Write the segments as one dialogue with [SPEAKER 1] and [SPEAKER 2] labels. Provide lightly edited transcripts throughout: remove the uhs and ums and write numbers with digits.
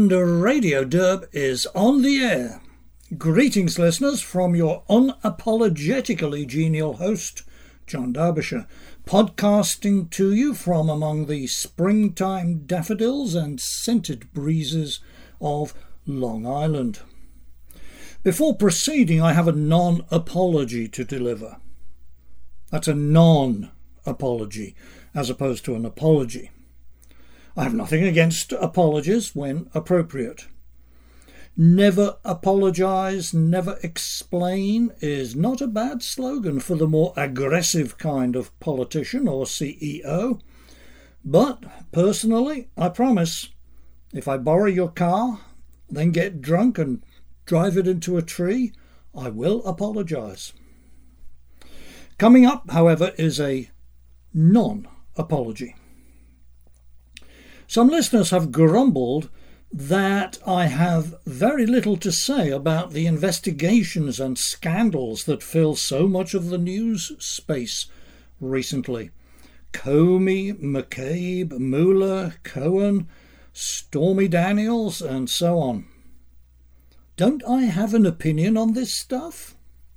[SPEAKER 1] And Radio Derb is on the air. Greetings, listeners, from your unapologetically genial host, John Derbyshire, podcasting to you from among the springtime daffodils and scented breezes of Long Island. Before proceeding, I have a non-apology to deliver. That's a non-apology, as opposed to an apology. I have nothing against apologies when appropriate. Never apologise, never explain is not a bad slogan for the more aggressive kind of politician or CEO. But personally, I promise, if I borrow your car, then get drunk and drive it into a tree, I will apologise. Coming up, however, is a non-apology. Some listeners have grumbled that I have very little to say about the investigations and scandals that fill so much of the news space recently. Comey, McCabe, Mueller, Cohen, Stormy Daniels, and so on. Don't I have an opinion on this stuff?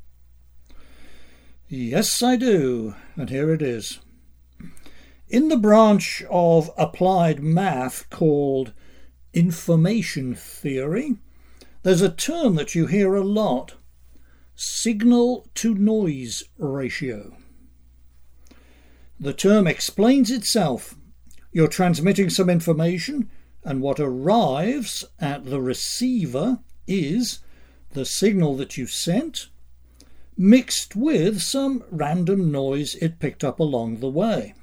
[SPEAKER 1] Yes, I do, and here it is. In the branch of applied math called information theory, there's a term that you hear a lot: signal-to-noise ratio. The term explains itself. You're transmitting some information, and what arrives at the receiver is the signal that you sent, mixed with some random noise it picked up along the way.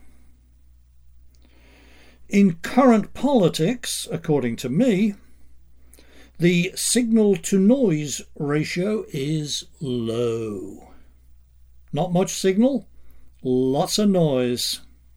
[SPEAKER 1] In current politics, according to me, the signal-to-noise ratio is low. Not much signal, lots of noise.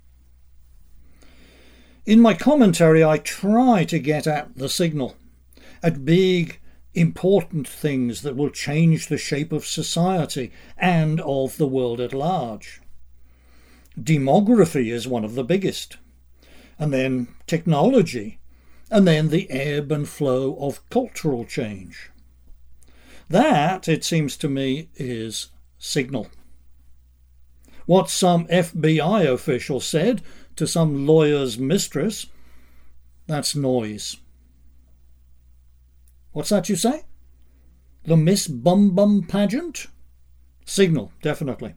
[SPEAKER 1] In my commentary, I try to get at the signal, at big, important things that will change the shape of society and of the world at large. Demography is one of the biggest. And then technology, and then the ebb and flow of cultural change. That, it seems to me, is signal. What some FBI official said to some lawyer's mistress, that's noise. What's that you say? The Miss Bum Bum pageant? Signal, definitely.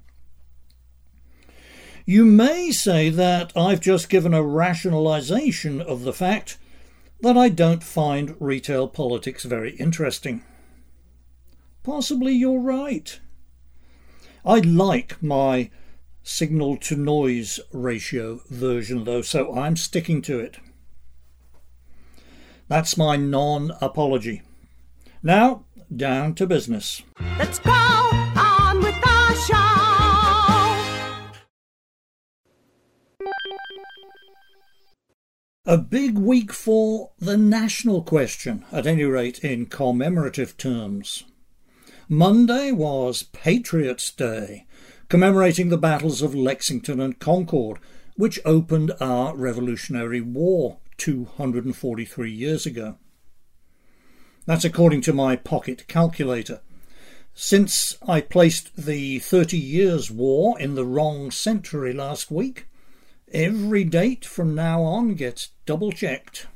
[SPEAKER 1] You may say that I've just given a rationalisation of the fact that I don't find retail politics very interesting. Possibly you're right. I like my signal-to-noise ratio version, though, so I'm sticking to it. That's my non-apology. Now, down to business.
[SPEAKER 2] Let's go on with our show.
[SPEAKER 1] A big week for the national question, at any rate in commemorative terms. Monday was Patriots' Day, commemorating the battles of Lexington and Concord, which opened our Revolutionary War 243 years ago. That's according to my pocket calculator. Since I placed the 30 Years' War in the wrong century last week, every date from now on gets double-checked.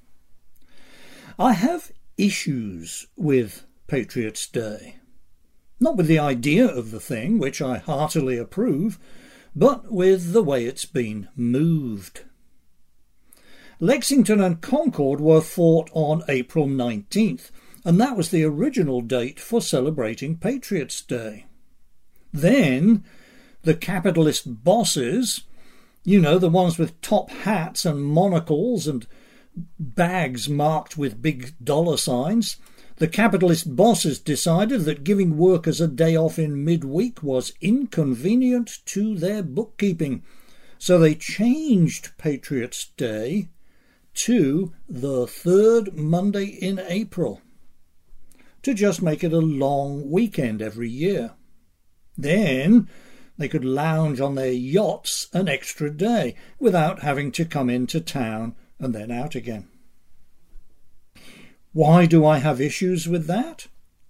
[SPEAKER 1] I have issues with Patriots' Day. Not with the idea of the thing, which I heartily approve, but with the way it's been moved. Lexington and Concord were fought on April 19th, and that was the original date for celebrating Patriots' Day. Then the capitalist bosses, you know, the ones with top hats and monocles and bags marked with big dollar signs, the capitalist bosses decided that giving workers a day off in midweek was inconvenient to their bookkeeping, so they changed Patriots' Day to the third Monday in April to just make it a long weekend every year. Then they could lounge on their yachts an extra day without having to come into town and then out again. Why do I have issues with that?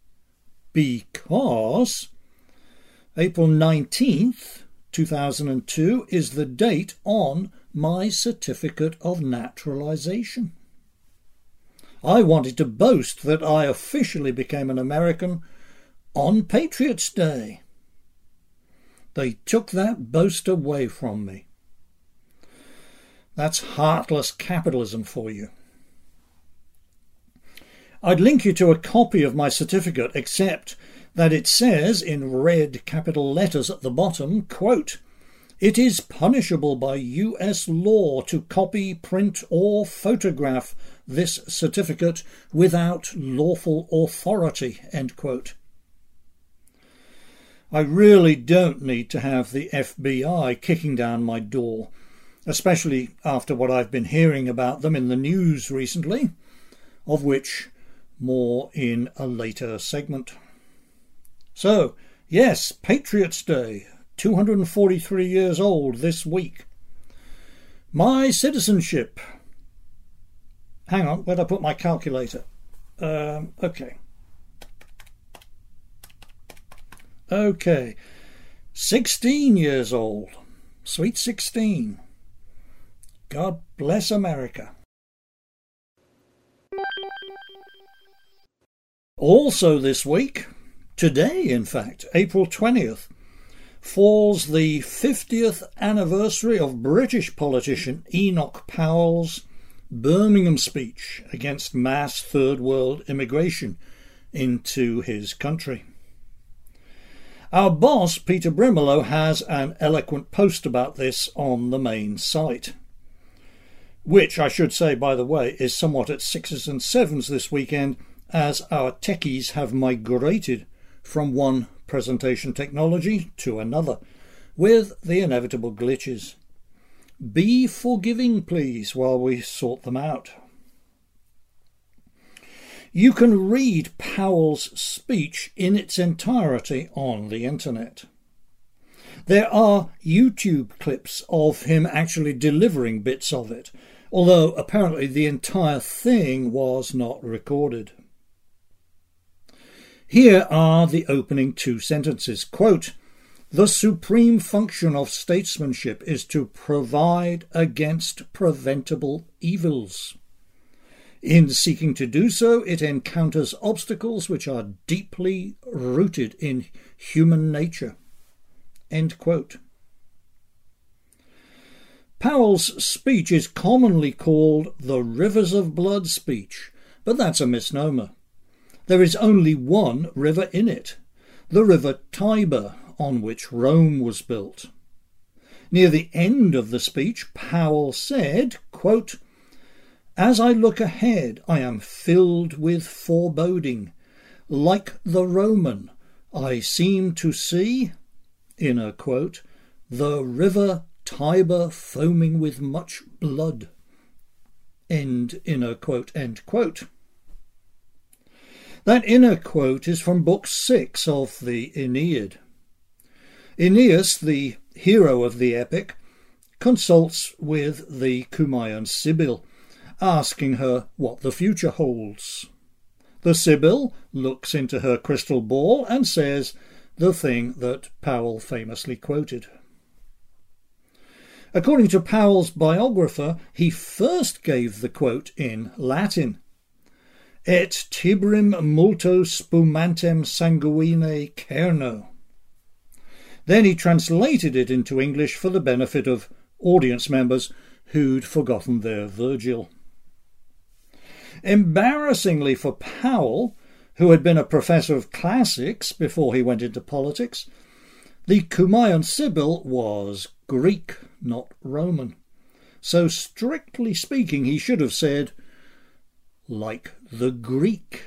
[SPEAKER 1] Because April 19th, 2002 is the date on my certificate of naturalization. I wanted to boast that I officially became an American on Patriots' Day. They took that boast away from me. That's heartless capitalism for you. I'd link you to a copy of my certificate, except that it says in red capital letters at the bottom, quote, "It is punishable by US law to copy, print or photograph this certificate without lawful authority," end quote. I really don't need to have the FBI kicking down my door, especially after what I've been hearing about them in the news recently, of which more in a later segment. So, yes, Patriots' Day, 243 years old this week. My citizenship. Hang on, where'd I put my calculator? Okay. 16 years old. Sweet 16. God bless America. Also this week, today in fact, April 20th, falls the 50th anniversary of British politician Enoch Powell's Birmingham speech against mass Third World immigration into his country. Our boss, Peter Brimelow, has an eloquent post about this on the main site, which I should say, by the way, is somewhat at sixes and sevens this weekend, as our techies have migrated from one presentation technology to another, with the inevitable glitches. Be forgiving, please, while we sort them out. You can read Powell's speech in its entirety on the internet. There are YouTube clips of him actually delivering bits of it, although apparently the entire thing was not recorded. Here are the opening two sentences. Quote, "The supreme function of statesmanship is to provide against preventable evils. In seeking to do so, it encounters obstacles which are deeply rooted in human nature." End quote. Powell's speech is commonly called the Rivers of Blood speech, but that's a misnomer. There is only one river in it, the River Tiber, on which Rome was built. Near the end of the speech, Powell said, quote, "As I look ahead, I am filled with foreboding. Like the Roman, I seem to see," inner quote, "the River Tiber foaming with much blood," end inner quote, end quote. That inner quote is from Book 6 of the Aeneid. Aeneas, the hero of the epic, consults with the Cumaean Sibyl, asking her what the future holds. The Sibyl looks into her crystal ball and says the thing that Powell famously quoted. According to Powell's biographer, he first gave the quote in Latin, "Et tibrim multo spumantem sanguine cerno." Then he translated it into English for the benefit of audience members who'd forgotten their Virgil. Embarrassingly for Powell, who had been a professor of classics before he went into politics, the Cumaean Sibyl was Greek, not Roman. So strictly speaking, he should have said, "like the Greek."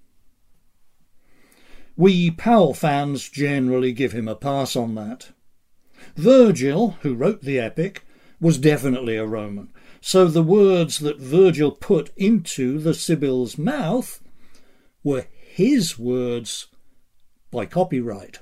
[SPEAKER 1] We Powell fans generally give him a pass on that. Virgil, who wrote the epic, was definitely a Roman, so the words that Virgil put into the Sibyl's mouth were his words by copyright.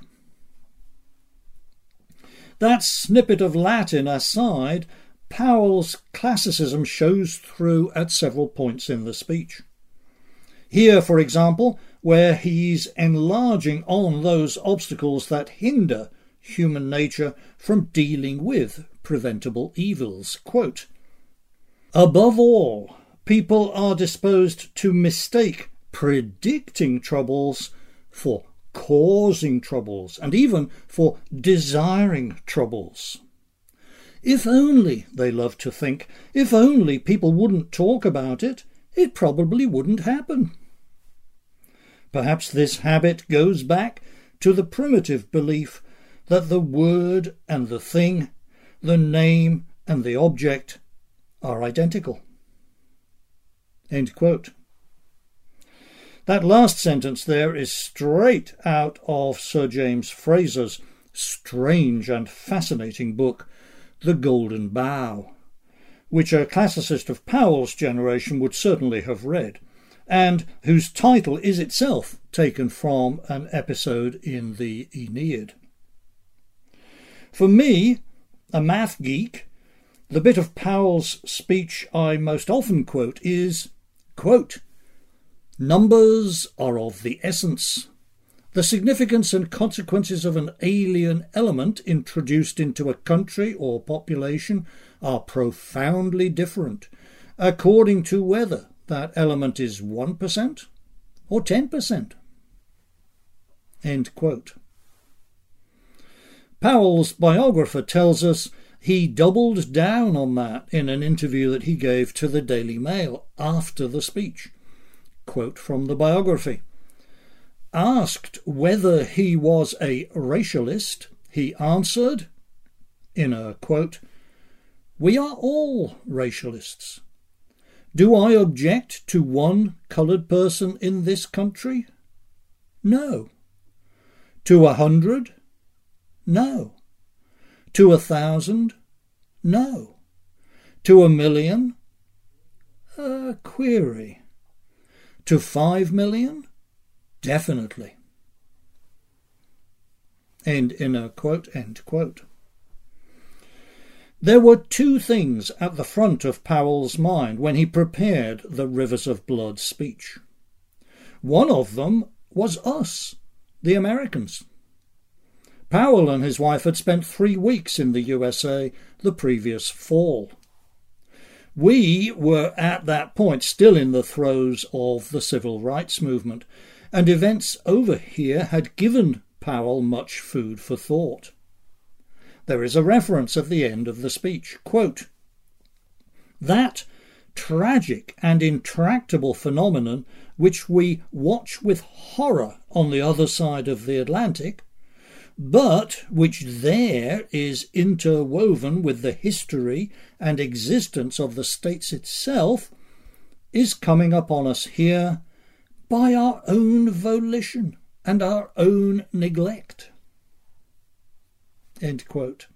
[SPEAKER 1] That snippet of Latin aside, Powell's classicism shows through at several points in the speech. Here, for example, where he's enlarging on those obstacles that hinder human nature from dealing with preventable evils. Quote, "Above all, people are disposed to mistake predicting troubles for causing troubles, and even for desiring troubles. If only, they love to think, if only people wouldn't talk about it, it probably wouldn't happen." Perhaps this habit goes back to the primitive belief that the word and the thing, the name and the object are identical. End quote. That last sentence there is straight out of Sir James Fraser's strange and fascinating book, The Golden Bough, which a classicist of Powell's generation would certainly have read, and whose title is itself taken from an episode in the Aeneid. For me, a math geek, the bit of Powell's speech I most often quote is, quote, "Numbers are of the essence. The significance and consequences of an alien element introduced into a country or population are profoundly different, according to whether that element is 1% or 10%. End quote. Powell's biographer tells us he doubled down on that in an interview that he gave to the Daily Mail after the speech. Quote from the biography. Asked whether he was a racialist, he answered, in a quote, "We are all racialists. Do I object to one coloured person in this country? No. To 100? No. To 1,000? No. To 1,000,000? Query. To 5 million? Definitely." End in a quote, end quote. There were two things at the front of Powell's mind when he prepared the Rivers of Blood speech. One of them was us, the Americans. Powell and his wife had spent 3 weeks in the USA the previous fall. We were at that point still in the throes of the civil rights movement, and events over here had given Powell much food for thought. There is a reference at the end of the speech, quote, "That tragic and intractable phenomenon which we watch with horror on the other side of the Atlantic, but which there is interwoven with the history and existence of the States itself, is coming upon us here by our own volition and our own neglect." End quote.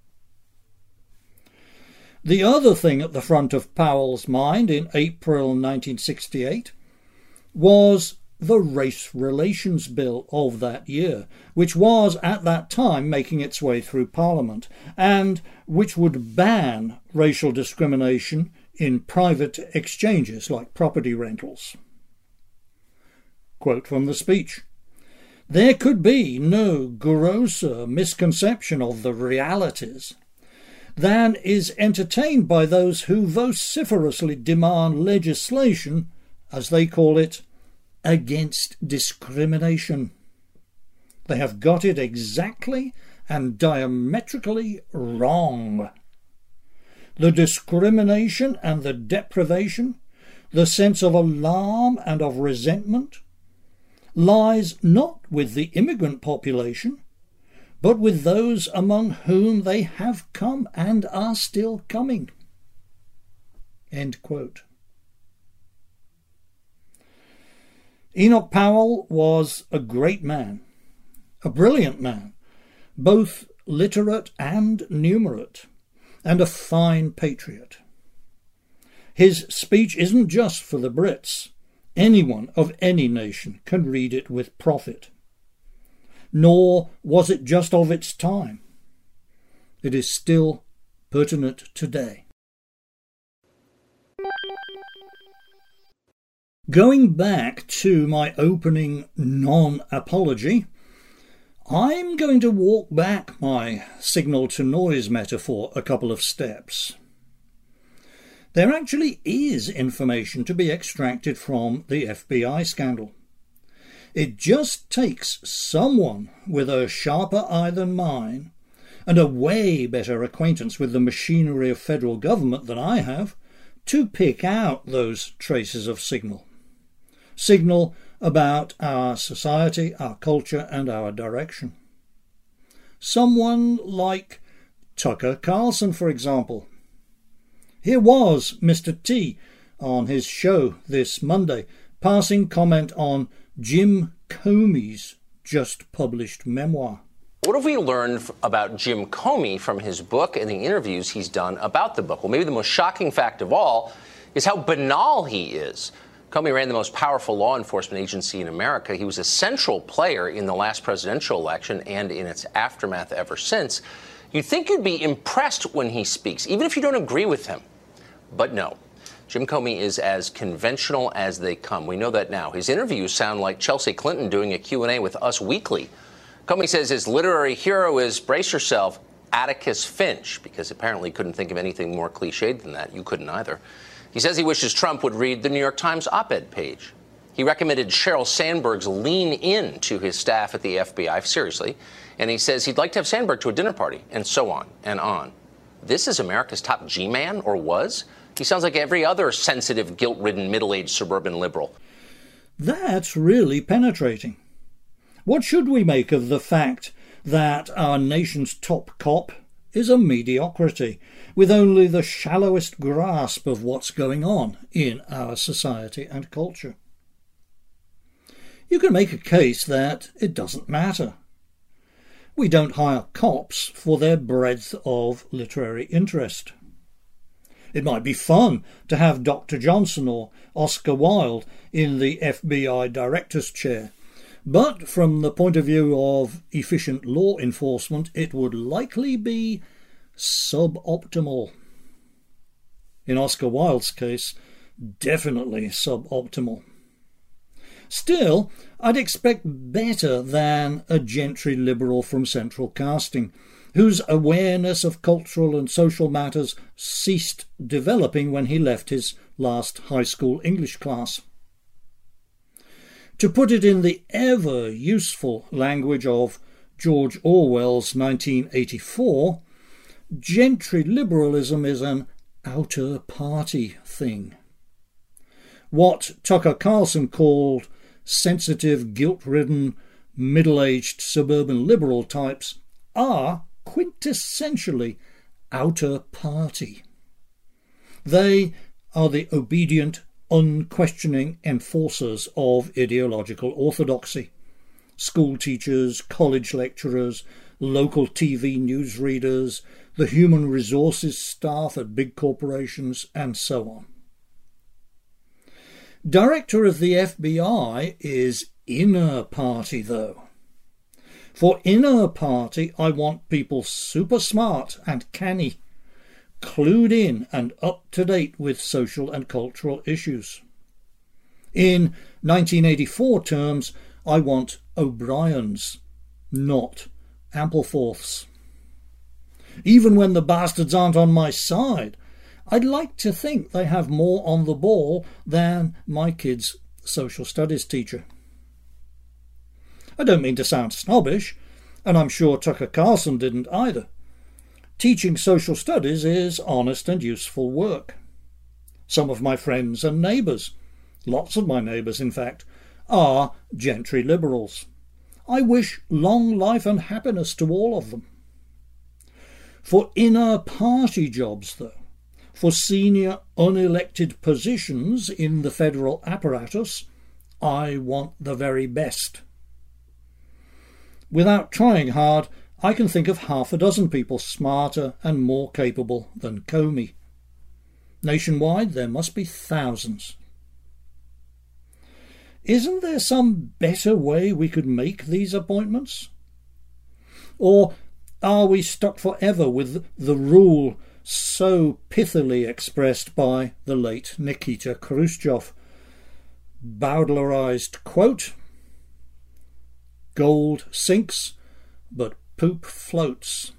[SPEAKER 1] The other thing at the front of Powell's mind in April 1968 was the Race Relations Bill of that year, which was at that time making its way through Parliament, and which would ban racial discrimination in private exchanges like property rentals. Quote from the speech. "There could be no grosser misconception of the realities than is entertained by those who vociferously demand legislation, as they call it, against discrimination. They have got it exactly and diametrically wrong. The discrimination and the deprivation, the sense of alarm and of resentment, lies not with the immigrant population, but with those among whom they have come and are still coming." End quote. Enoch Powell was a great man, a brilliant man, both literate and numerate, and a fine patriot. His speech isn't just for the Brits. Anyone of any nation can read it with profit. Nor was it just of its time. It is still pertinent today. Going back to my opening non-apology, I'm going to walk back my signal-to-noise metaphor a couple of steps. There actually is information to be extracted from the FBI scandal. It just takes someone with a sharper eye than mine and a way better acquaintance with the machinery of federal government than I have to pick out those traces of signal. Signal about our society, our culture, and our direction. Someone like Tucker Carlson, for example. Here was Mr. T on his show this Monday, passing comment on Jim Comey's just published memoir.
[SPEAKER 3] What have we learned about Jim Comey from his book and the interviews he's done about the book? Well, maybe the most shocking fact of all is how banal he is. Comey ran the most powerful law enforcement agency in America. He was a central player in the last presidential election and in its aftermath ever since. You'd think you'd be impressed when he speaks, even if you don't agree with him. But no. Jim Comey is as conventional as they come. We know that now. His interviews sound like Chelsea Clinton doing a Q&A with Us Weekly. Comey says his literary hero is, brace yourself, Atticus Finch, because apparently he couldn't think of anything more cliched than that. You couldn't either. He says he wishes Trump would read the New York Times op-ed page. He recommended Sheryl Sandberg's lean in to his staff at the FBI, seriously, and he says he'd like to have Sandberg to a dinner party, and so on and on. This is America's top G-man, or was? He sounds like every other sensitive, guilt-ridden, middle-aged suburban liberal.
[SPEAKER 1] That's really penetrating. What should we make of the fact that our nation's top cop is a mediocrity, with only the shallowest grasp of what's going on in our society and culture? You can make a case that it doesn't matter. We don't hire cops for their breadth of literary interest. It might be fun to have Dr. Johnson or Oscar Wilde in the FBI director's chair, but from the point of view of efficient law enforcement, it would likely be suboptimal. In Oscar Wilde's case, definitely suboptimal. Still, I'd expect better than a gentry liberal from central casting, whose awareness of cultural and social matters ceased developing when he left his last high school English class. To put it in the ever-useful language of George Orwell's 1984, gentry liberalism is an outer party thing. What Tucker Carlson called sensitive, guilt-ridden, middle-aged suburban liberal types are quintessentially outer party. They are the obedient, unquestioning enforcers of ideological orthodoxy. School teachers, college lecturers, local TV newsreaders, the human resources staff at big corporations, and so on. Director of the FBI is inner party, though. For inner party, I want people super smart and canny, clued in and up to date with social and cultural issues. In 1984 terms, I want O'Briens, not Ampleforths. Even when the bastards aren't on my side, I'd like to think they have more on the ball than my kid's social studies teacher. I don't mean to sound snobbish, and I'm sure Tucker Carlson didn't either. Teaching social studies is honest and useful work. Some of my friends and neighbours, lots of my neighbours in fact, are gentry liberals. I wish long life and happiness to all of them. For inner party jobs, though, for senior unelected positions in the federal apparatus, I want the very best. Without trying hard, I can think of half a dozen people smarter and more capable than Comey. Nationwide, there must be thousands. Isn't there some better way we could make these appointments? Or are we stuck forever with the rule so pithily expressed by the late Nikita Khrushchev? Bowdlerized quote, "Gold sinks, but poop floats."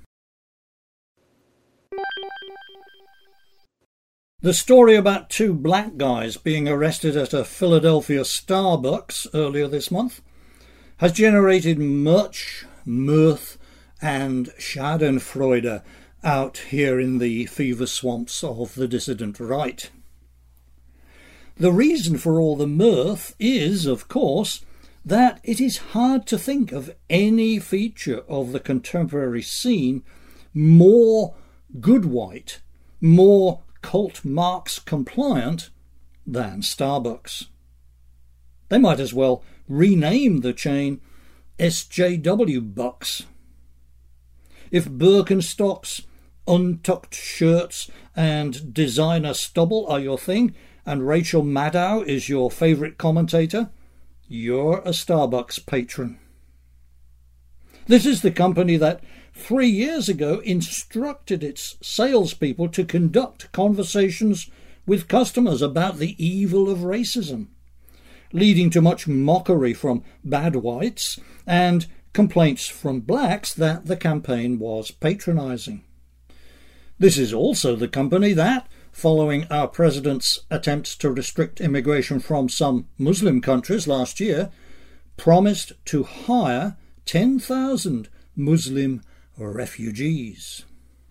[SPEAKER 1] The story about two black guys being arrested at a Philadelphia Starbucks earlier this month has generated much mirth and schadenfreude out here in the fever swamps of the dissident right. The reason for all the mirth is, of course, that it is hard to think of any feature of the contemporary scene more good white, more cult Marx compliant than Starbucks. They might as well rename the chain SJW Bucks. If Birkenstocks, untucked shirts and designer stubble are your thing, and Rachel Maddow is your favourite commentator, you're a Starbucks patron. This is the company that 3 years ago instructed its salespeople to conduct conversations with customers about the evil of racism, leading to much mockery from bad whites and complaints from blacks that the campaign was patronising. This is also the company that, following our president's attempts to restrict immigration from some Muslim countries last year, promised to hire 10,000 Muslim refugees.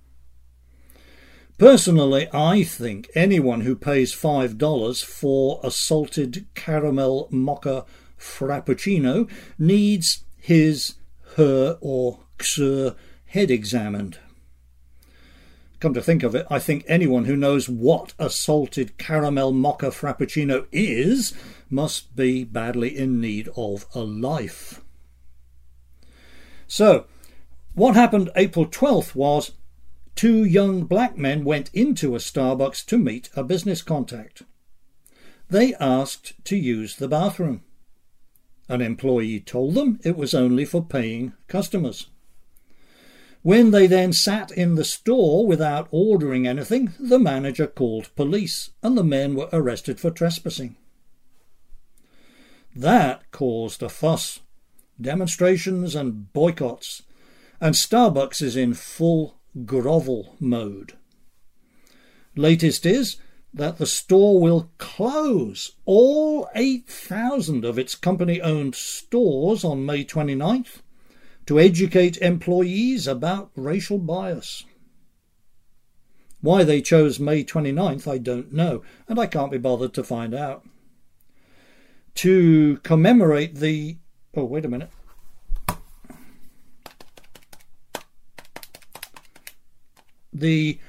[SPEAKER 1] Personally, I think anyone who pays $5 for a salted caramel mocha frappuccino needs his, her or xer head examined. Come to think of it, I think anyone who knows what a salted caramel mocha frappuccino is must be badly in need of a life. So, what happened April 12th was two young black men went into a Starbucks to meet a business contact. They asked to use the bathroom. An employee told them it was only for paying customers. When they then sat in the store without ordering anything, the manager called police and the men were arrested for trespassing. That caused a fuss, demonstrations and boycotts, and Starbucks is in full grovel mode. Latest is that the store will close all 8,000 of its company-owned stores on May 29th to educate employees about racial bias. Why they chose May 29th, I don't know, and I can't be bothered to find out. To commemorate the... Oh, wait a minute. The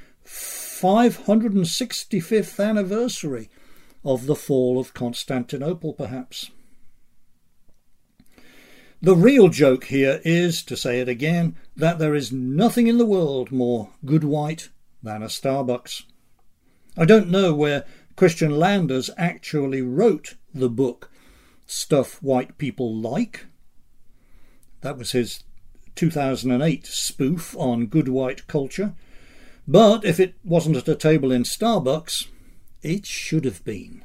[SPEAKER 1] 565th anniversary of the fall of Constantinople, perhaps. The real joke here is, to say it again, that there is nothing in the world more good white than a Starbucks. I don't know where Christian Landers actually wrote the book Stuff White People Like. That was his 2008 spoof on good white culture. But if it wasn't at a table in Starbucks, it should have been.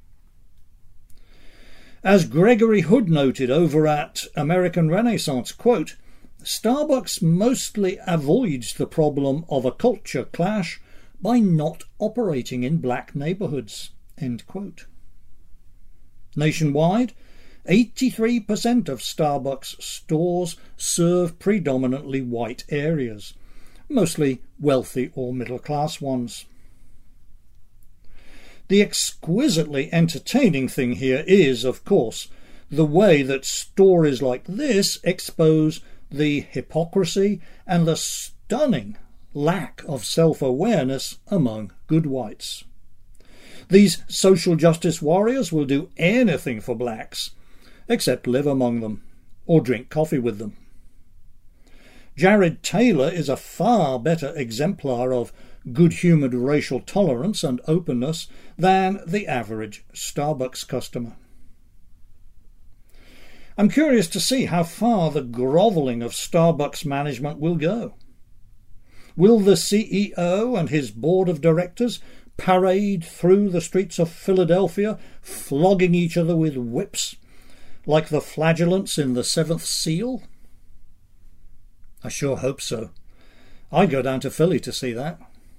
[SPEAKER 1] As Gregory Hood noted over at American Renaissance, quote, Starbucks mostly avoids the problem of a culture clash by not operating in black neighbourhoods, end quote. Nationwide, 83% of Starbucks stores serve predominantly white areas, mostly wealthy or middle-class ones. The exquisitely entertaining thing here is, of course, the way that stories like this expose the hypocrisy and the stunning lack of self-awareness among good whites. These social justice warriors will do anything for blacks, except live among them or drink coffee with them. Jared Taylor is a far better exemplar of good-humoured racial tolerance and openness than the average Starbucks customer. I'm curious to see how far the grovelling of Starbucks management will go. Will the CEO and his board of directors parade through the streets of Philadelphia, flogging each other with whips, like the flagellants in the Seventh Seal? I sure hope so. I'd go down to Philly to see that.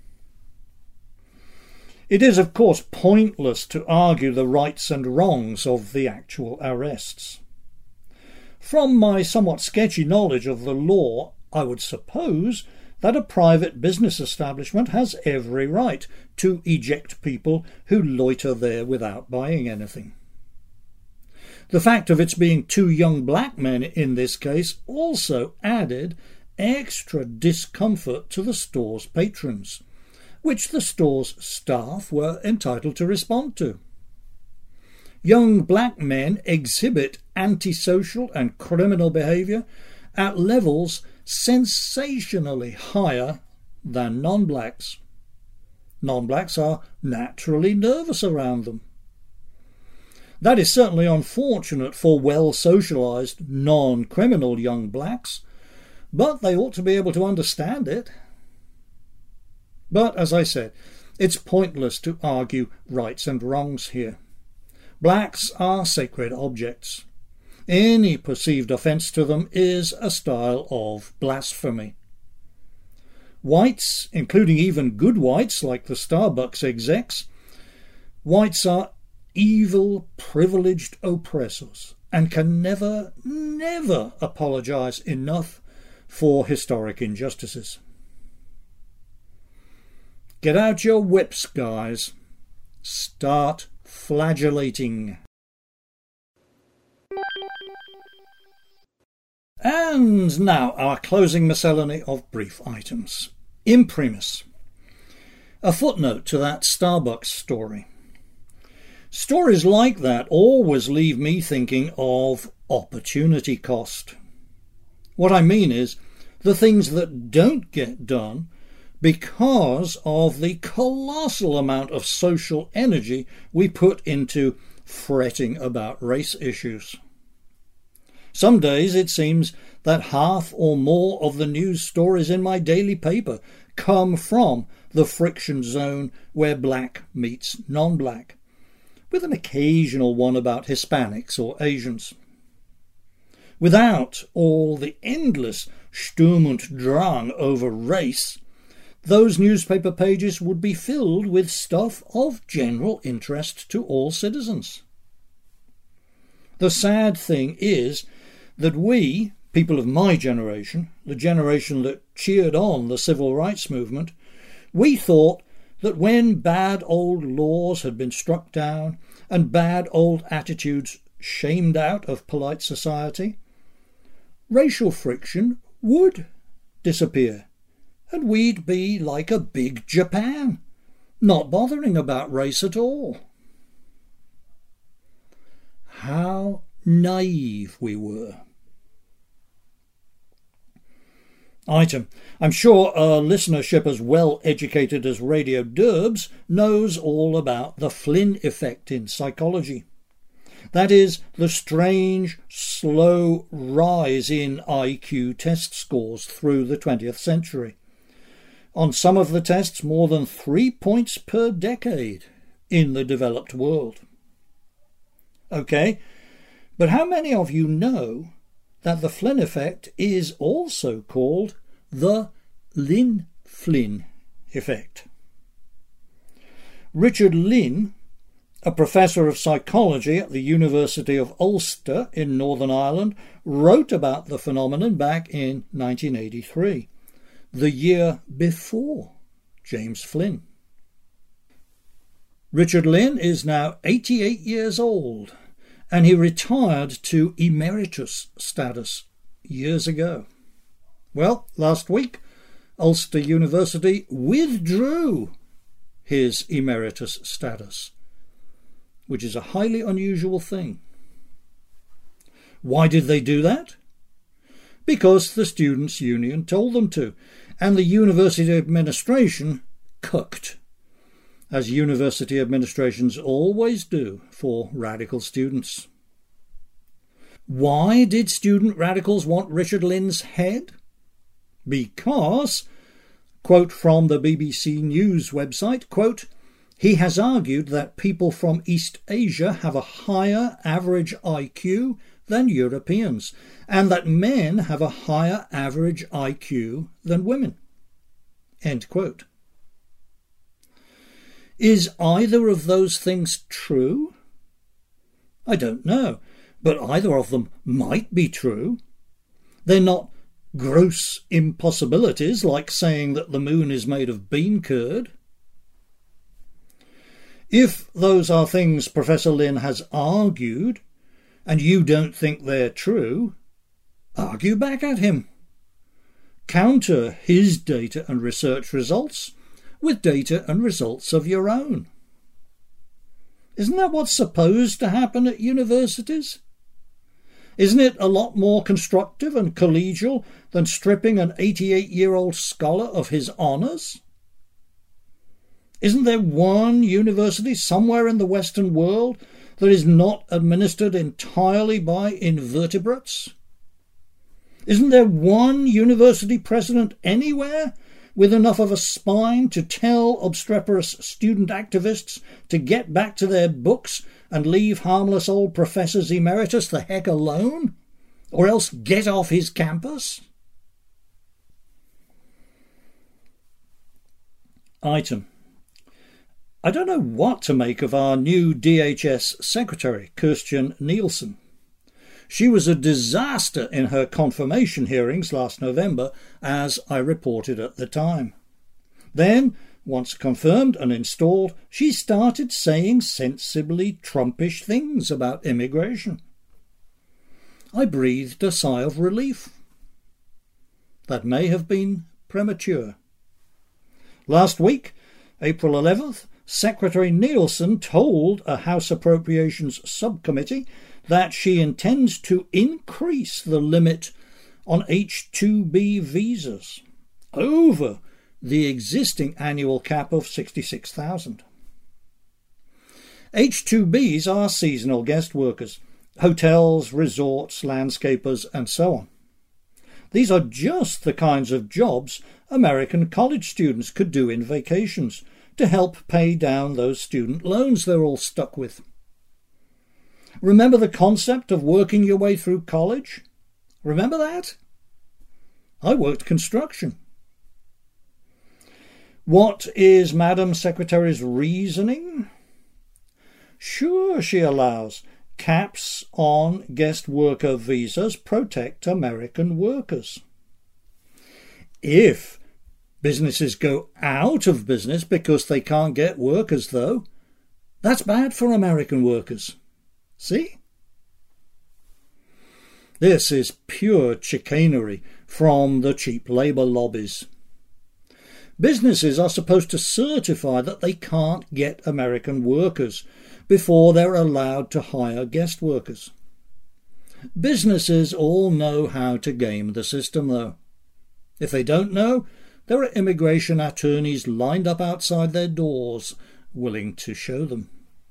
[SPEAKER 1] It is, of course, pointless to argue the rights and wrongs of the actual arrests. From my somewhat sketchy knowledge of the law, I would suppose that a private business establishment has every right to eject people who loiter there without buying anything. The fact of its being two young black men in this case also added extra discomfort to the store's patrons, which the store's staff were entitled to respond to. Young black men exhibit antisocial and criminal behaviour at levels sensationally higher than non-blacks. Non-blacks are naturally nervous around them. That is certainly unfortunate for well-socialised, non-criminal young blacks, but they ought to be able to understand it. But, as I said, it's pointless to argue rights and wrongs here. Blacks are sacred objects. Any perceived offence to them is a style of blasphemy. Whites, including even good whites like the Starbucks execs, whites are evil, privileged oppressors and can never apologise enough for historic injustices. Get out your whips, guys. Start flagellating. And now our closing miscellany of brief items. Imprimis. A footnote to that Starbucks story. Stories like that always leave me thinking of opportunity cost. What I mean is the things that don't get done because of the colossal amount of social energy we put into fretting about race issues. Some days it seems that half or more of the news stories in my daily paper come from the friction zone where black meets non-black, with an occasional one about Hispanics or Asians. Without all the endless Sturm und Drang over race, those newspaper pages would be filled with stuff of general interest to all citizens. The sad thing is that we, people of my generation, the generation that cheered on the civil rights movement, we thought that when bad old laws had been struck down and bad old attitudes shamed out of polite society, racial friction would disappear, and we'd be like a big Japan, not bothering about race at all. How naive we were. Item. I'm sure a listenership as well educated as Radio Derbs knows all about the Flynn effect in psychology. That is, the strange, slow rise in IQ test scores through the 20th century. On some of the tests, more than 3 points per decade in the developed world. OK, but how many of you know that the Flynn effect is also called the Lynn-Flynn effect? Richard Lynn, a professor of psychology at the University of Ulster in Northern Ireland, wrote about the phenomenon back in 1983, the year before James Flynn. Richard Lynn is now 88 years old, and he retired to emeritus status years ago. Well, last week, Ulster University withdrew his emeritus status, which is a highly unusual thing. Why did they do that? Because the Students' Union told them to, and the university administration cucked, as university administrations always do for radical students. Why did student radicals want Richard Lynn's head? Because, quote from the BBC News website, quote, He has argued that people from East Asia have a higher average IQ than Europeans, and that men have a higher average IQ than women. End quote. Is either of those things true? I don't know, but either of them might be true. They're not gross impossibilities like saying that the moon is made of bean curd. If those are things Professor Lynn has argued, and you don't think they're true, argue back at him. Counter his data and research results with data and results of your own. Isn't that what's supposed to happen at universities? Isn't it a lot more constructive and collegial than stripping an 88-year-old scholar of his honours? Isn't there one university somewhere in the Western world that is not administered entirely by invertebrates? Isn't there one university president anywhere with enough of a spine to tell obstreperous student activists to get back to their books and leave harmless old professors emeritus the heck alone? Or else get off his campus? Item. I don't know what to make of our new DHS secretary, Kirstjen Nielsen. She was a disaster in her confirmation hearings last November, as I reported at the time. Then, once confirmed and installed, she started saying sensibly Trumpish things about immigration. I breathed a sigh of relief. That may have been premature. Last week, April 11th, Secretary Nielsen told a House Appropriations Subcommittee that she intends to increase the limit on H-2B visas over the existing annual cap of 66,000. H-2Bs are seasonal guest workers, hotels, resorts, landscapers, and so on. These are just the kinds of jobs American college students could do in vacations to help pay down those student loans they're all stuck with. Remember the concept of working your way through college? Remember that? I worked construction. What is Madam Secretary's reasoning? Sure, she allows caps on guest worker visas protect American workers. If businesses go out of business because they can't get workers, though, that's bad for American workers. See? This is pure chicanery from the cheap labour lobbies. Businesses are supposed to certify that they can't get American workers before they're allowed to hire guest workers. Businesses all know how to game the system, though. If they don't know, there are immigration attorneys lined up outside their doors, willing to show them.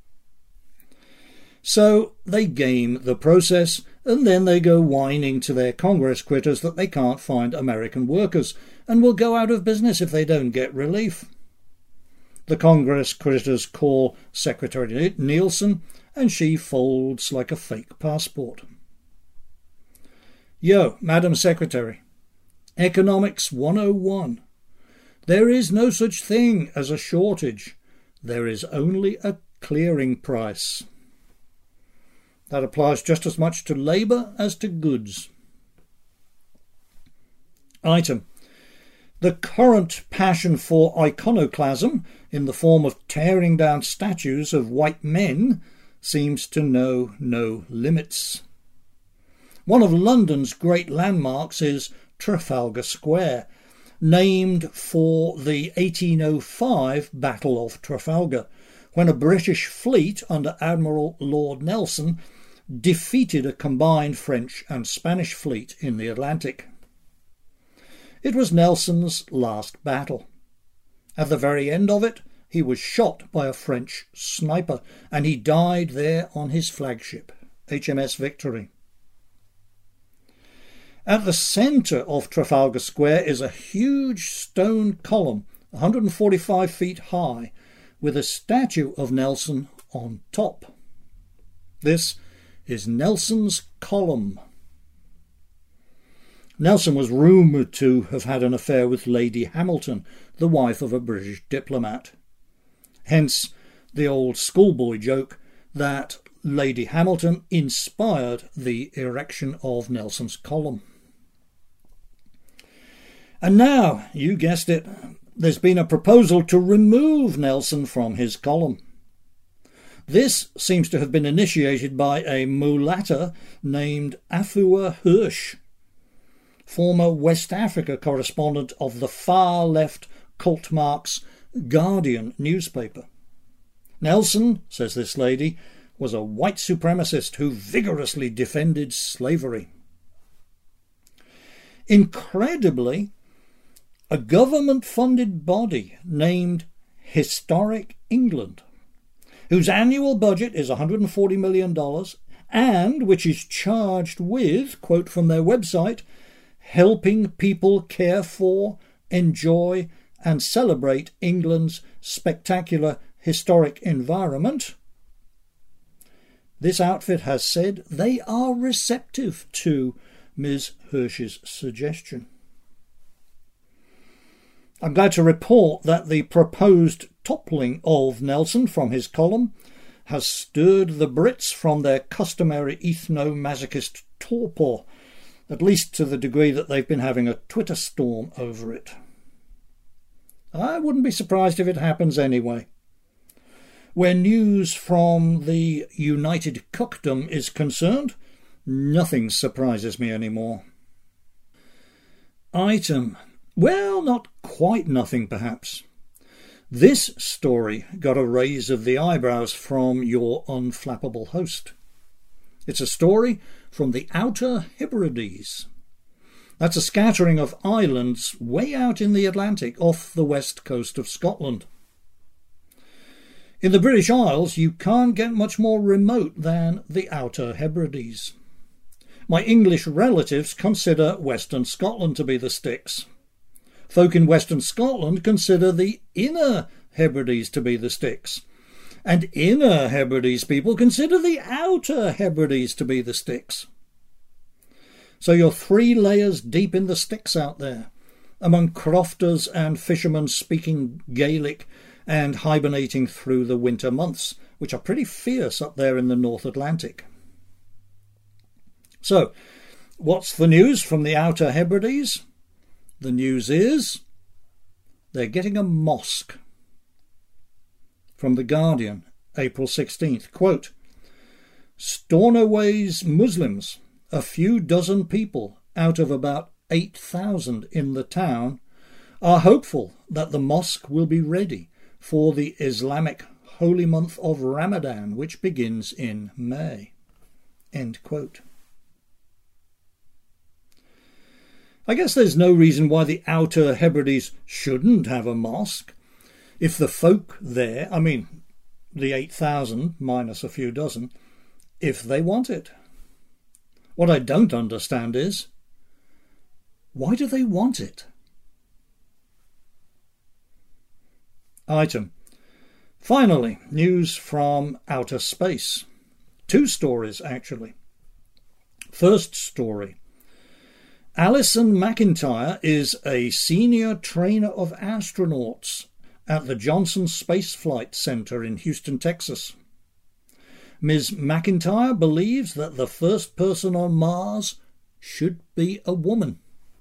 [SPEAKER 1] So they game the process, and then they go whining to their Congress critters that they can't find American workers, and will go out of business if they don't get relief. The Congress critters call Secretary Nielsen, and she folds like a fake passport. Yo, Madam Secretary, Economics 101. There is no such thing as a shortage. There is only a clearing price. That applies just as much to labour as to goods. Item. The current passion for iconoclasm in the form of tearing down statues of white men seems to know no limits. One of London's great landmarks is Trafalgar Square, named for the 1805 Battle of Trafalgar, when a British fleet under Admiral Lord Nelson defeated a combined French and Spanish fleet in the Atlantic. It was Nelson's last battle. At the very end of it, he was shot by a French sniper, and he died there on his flagship, HMS Victory. At the centre of Trafalgar Square is a huge stone column, 145 feet high, with a statue of Nelson on top. This is Nelson's column. Nelson was rumoured to have had an affair with Lady Hamilton, the wife of a British diplomat. Hence the old schoolboy joke that Lady Hamilton inspired the erection of Nelson's column. And now, you guessed it, there's been a proposal to remove Nelson from his column. This seems to have been initiated by a mulatta named Afua Hirsch, former West Africa correspondent of the far-left cult Marx Guardian newspaper. Nelson, says this lady, was a white supremacist who vigorously defended slavery. Incredibly, a government-funded body named Historic England, whose annual budget is $140 million and which is charged with, quote from their website, helping people care for, enjoy and celebrate England's spectacular historic environment. This outfit has said they are receptive to Ms. Hirsch's suggestion. I'm glad to report that the proposed toppling of Nelson from his column has stirred the Brits from their customary ethno-masochist torpor, at least to the degree that they've been having a Twitter storm over it. I wouldn't be surprised if it happens anyway. Where news from the United Cuckdom is concerned, nothing surprises me anymore. Item. Well, not quite nothing, perhaps. This story got a raise of the eyebrows from your unflappable host. It's a story from the Outer Hebrides. That's a scattering of islands way out in the Atlantic off the west coast of Scotland. In the British Isles, you can't get much more remote than the Outer Hebrides. My English relatives consider Western Scotland to be the sticks. Folk in Western Scotland consider the Inner Hebrides to be the sticks. And Inner Hebrides people consider the Outer Hebrides to be the sticks. So you're 3 layers deep in the sticks out there, among crofters and fishermen speaking Gaelic and hibernating through the winter months, which are pretty fierce up there in the North Atlantic. So, what's the news from the Outer Hebrides? The news is they're getting a mosque. From The Guardian, April 16th, quote, Stornoways Muslims, a few dozen people out of about 8,000 in the town, are hopeful that the mosque will be ready for the Islamic holy month of Ramadan, which begins in May. End quote. I guess there's no reason why the Outer Hebrides shouldn't have a mosque. If the folk there, I mean the 8,000 minus a few dozen, if they want it. What I don't understand is, why do they want it? Item. Finally, news from outer space. 2 stories, actually. First story. Alison McIntyre is a senior trainer of astronauts at the Johnson Space Flight Center in Houston, Texas. Ms. McIntyre believes that the first person on Mars should be a woman.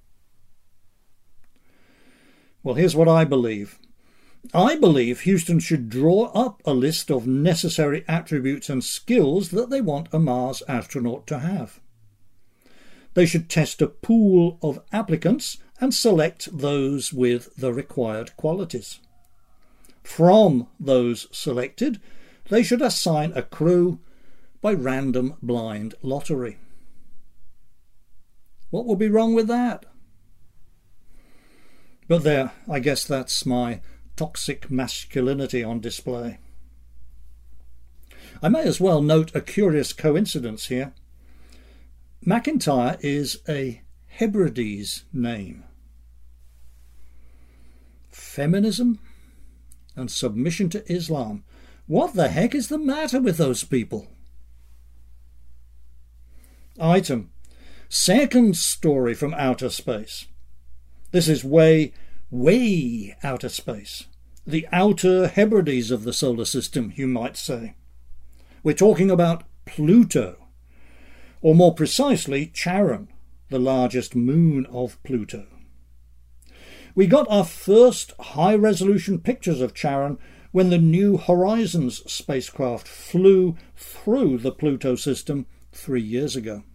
[SPEAKER 1] Well, here's what I believe. I believe Houston should draw up a list of necessary attributes and skills that they want a Mars astronaut to have. They should test a pool of applicants and select those with the required qualities. From those selected, they should assign a crew by random blind lottery. What would be wrong with that? But there, I guess that's my toxic masculinity on display. I may as well note a curious coincidence here. McIntyre is a Hebrides name. Feminism? and submission to Islam. What the heck is the matter with those people? Item. Second story from outer space. This is way outer space. The outer Hebrides of the solar system, you might say. We're talking about Pluto, or more precisely, Charon, the largest moon of Pluto. We got our first high-resolution pictures of Charon when the New Horizons spacecraft flew through the Pluto system 3 years ago.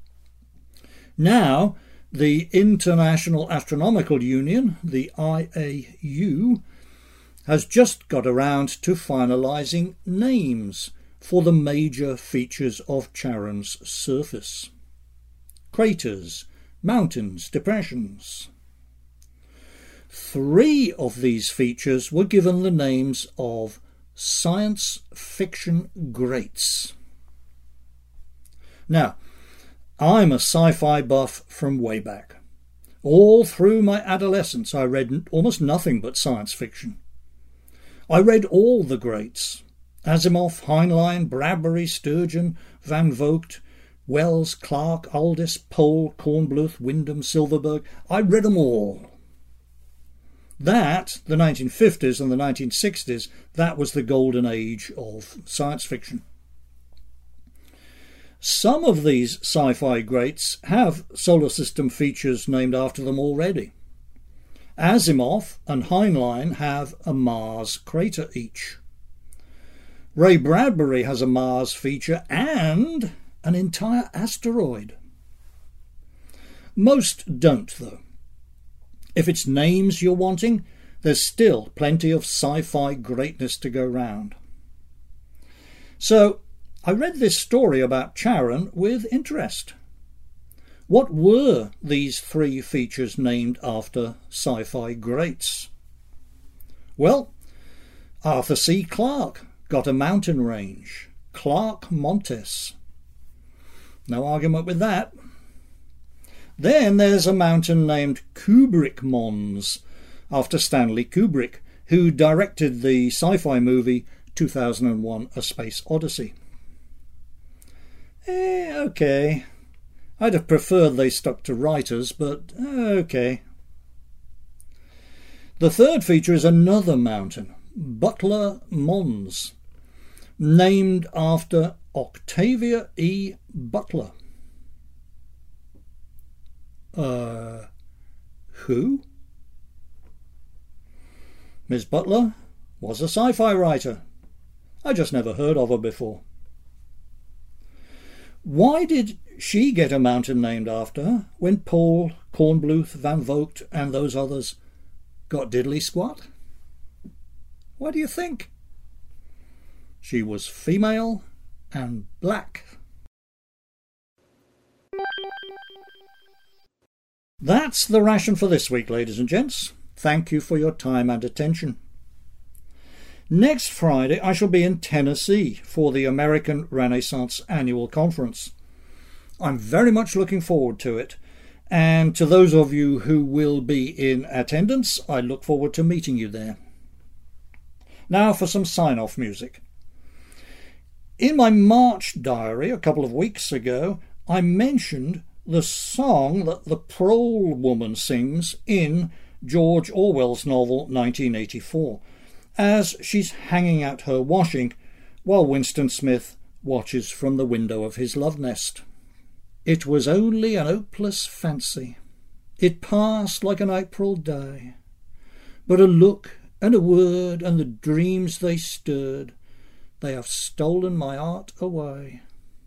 [SPEAKER 1] Now, the International Astronomical Union, the IAU, has just got around to finalising names for the major features of Charon's surface. Craters, mountains, depressions. 3 of these features were given the names of science fiction greats. Now, I'm a sci-fi buff from way back. All through my adolescence I read almost nothing but science fiction. I read all the greats: Asimov, Heinlein, Bradbury, Sturgeon, Van Vogt, Wells, Clarke, Aldous, Pohl, Kornbluth, Wyndham, Silverberg. I read them all. That, the 1950s and the 1960s, that was the golden age of science fiction. Some of these sci-fi greats have solar system features named after them already. Asimov and Heinlein have a Mars crater each. Ray Bradbury has a Mars feature and an entire asteroid. Most don't, though. If it's names you're wanting, there's still plenty of sci-fi greatness to go round. So, I read this story about Charon with interest. What were these 3 features named after sci-fi greats? Well, Arthur C. Clarke got a mountain range, Clark Montes. No argument with that. Then there's a mountain named Kubrick Mons, after Stanley Kubrick, who directed the sci-fi movie 2001: A Space Odyssey. Okay. I'd have preferred they stuck to writers, but okay. The third feature is another mountain, Butler Mons, named after Octavia E. Butler. Who? Miss Butler was a sci-fi writer. I just never heard of her before. Why did she get a mountain named after her when Pohl, Kornbluth, Van Vogt and those others got diddly squat? What do you think? She was female and black. That's the ration for this week, ladies and gents. Thank you for your time and attention. Next Friday I shall be in Tennessee for the American Renaissance Annual Conference. I'm very much looking forward to it, and to those of you who will be in attendance, I look forward to meeting you there. Now for some sign-off music. In my March diary a couple of weeks ago, I mentioned the song that the Prole woman sings in George Orwell's novel 1984, as she's hanging out her washing while Winston Smith watches from the window of his love nest. It was only an hopeless fancy. It passed like an April day. But a look and a word and the dreams they stirred, they have stolen my heart away.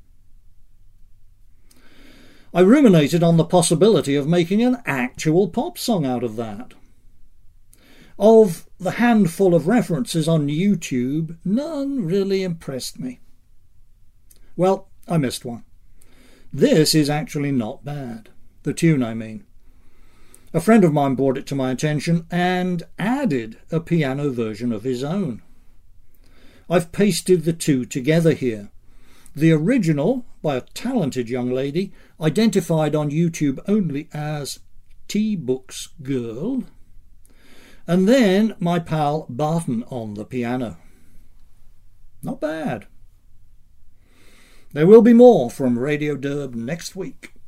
[SPEAKER 1] I ruminated on the possibility of making an actual pop song out of that. Of the handful of references on YouTube, none really impressed me. Well, I missed one. This is actually not bad. The tune, I mean. A friend of mine brought it to my attention and added a piano version of his own. I've pasted the two together here. The original, by a talented young lady, identified on YouTube only as T-Books Girl, And then my pal Barton on the piano. Not bad. There will be more from Radio Derb next week.